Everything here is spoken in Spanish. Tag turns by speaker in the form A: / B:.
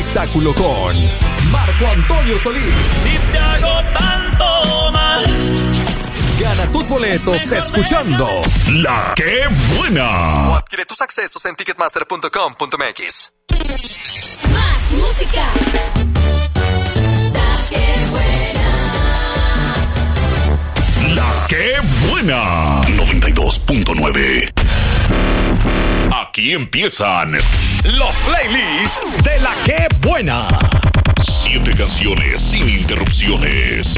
A: espectáculo con Marco Antonio Solís.
B: Si te hago tanto mal,
A: Gana tus boletos escuchando
C: La Que Buena.
A: o adquiere tus accesos en ticketmaster.com.mx.
D: Más música. La que buena.
C: La Que Buena. 92.9. Aquí empiezan
A: Los playlists de La Que Buena.
C: 7 canciones sin interrupciones.